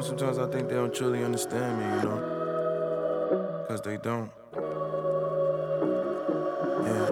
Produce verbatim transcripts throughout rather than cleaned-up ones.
sometimes I think they don't truly understand me, you know? Cause they don't. Yeah.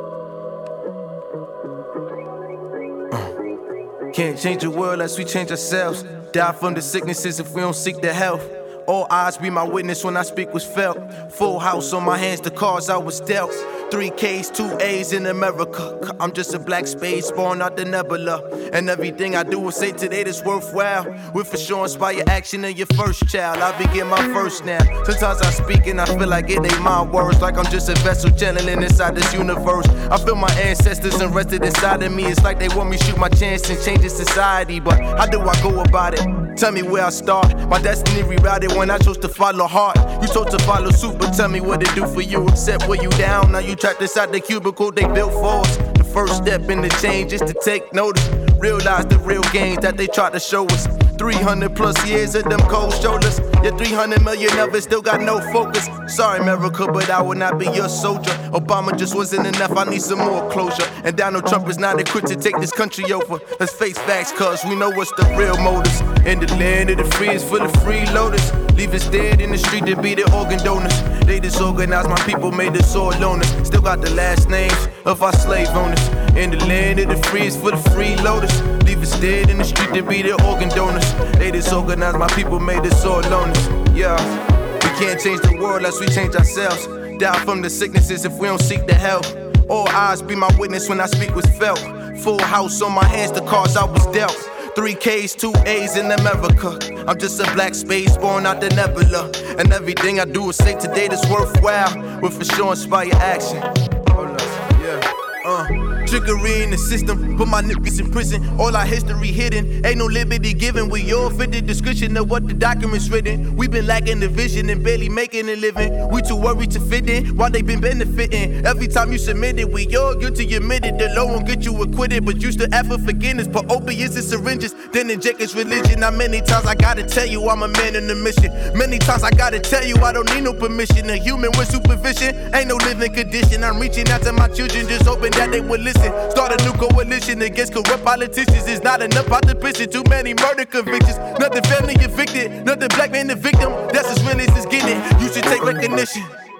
Uh. Can't change the world unless we change ourselves. Die from the sicknesses if we don't seek the health. All eyes be my witness when I speak was felt. Full house on my hands, the cards I was dealt. Three K's, two A's in America. I'm just a black space born out the nebula. And everything I do or say today that's worthwhile will for sure inspire action in your first child. I begin my first now. Sometimes I speak and I feel like it ain't my words. Like I'm just a vessel channeling inside this universe. I feel my ancestors invested inside of me. It's like they want me to shoot my chance and change society. But how do I go about it? Tell me where I start. My destiny rerouted when I chose to follow heart. You chose to follow suit, but tell me what it do for you. Except when you down, now you trapped inside the cubicle they built for us. The first step in the change is to take notice. Realize the real gains that they try to show us. three hundred plus years of them cold shoulders. Your three hundred million of it still got no focus. Sorry America, but I will not be your soldier. Obama just wasn't enough, I need some more closure. And Donald Trump is not equipped to take this country over. Let's face facts, cause we know what's the real motives. In the land of the free is full of freeloaders. Leave us dead in the street to be the organ donors. They disorganized my people, made us all loners. Still got the last names of our slave owners. In the land of the free is full of freeloaders. Leave us dead in the street to be the organ donors. They disorganized my people, made us all loners. Yeah, we can't change the world unless we change ourselves. Die from the sicknesses if we don't seek the help. All eyes be my witness when I speak was felt. Full house on my hands, the cards I was dealt. Three K's, two A's in America. I'm just a black space born out the nebula. And everything I do or say today that's worthwhile will for sure inspire action. Hold up, yeah, uh. Trickery in the system, put my niggas in prison. All our history hidden, ain't no liberty given. We all fit the description of what the document's written. We been lacking the vision and barely making a living. We too worried to fit in while they been benefiting. Every time you submit it, we all guilty admitted. The law won't get you acquitted, but you still ask for forgiveness. Put opiates and syringes, then inject his religion. Now many times I gotta tell you I'm a man in the mission. Many times I gotta tell you I don't need no permission. A human with supervision ain't no living condition. I'm reaching out to my children, just hoping that they will listen. Start a new coalition against corrupt politicians. It's not enough out the prison, too many murder convictions. Nothing family evicted, nothing black man the victim. That's as real as it's getting. You should take recognition.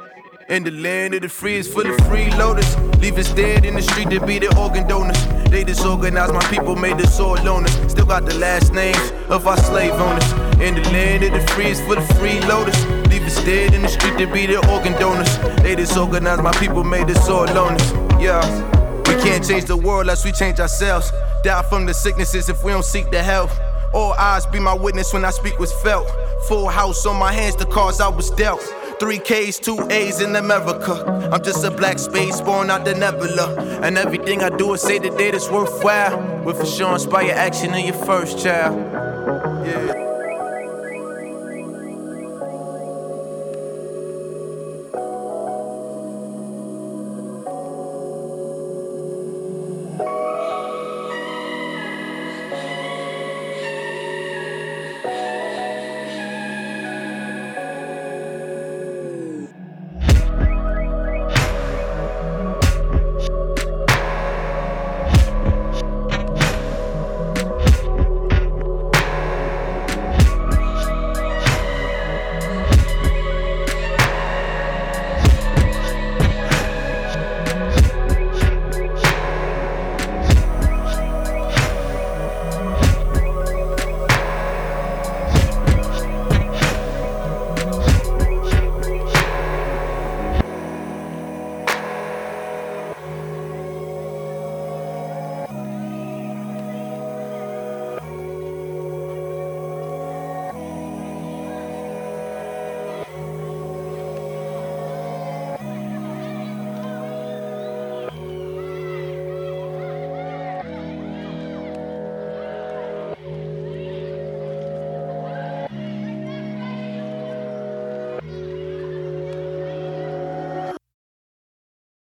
In the land of the free is full of freeloaders. Leave us dead in the street to be the organ donors. They disorganized my people, made us all loners. Still got the last names of our slave owners. In the land of the free is full of freeloaders. Leave us dead in the street to be the organ donors. They disorganized my people, made us all loners. Yeah. We can't change the world unless we change ourselves. Die from the sicknesses if we don't seek the help. All eyes be my witness when I speak was felt. Full house on my hands, the cards I was dealt. Three K's, two A's in America. I'm just a black space born out the nebula. And everything I do or say today that's worthwhile will for sure inspire action in your first child.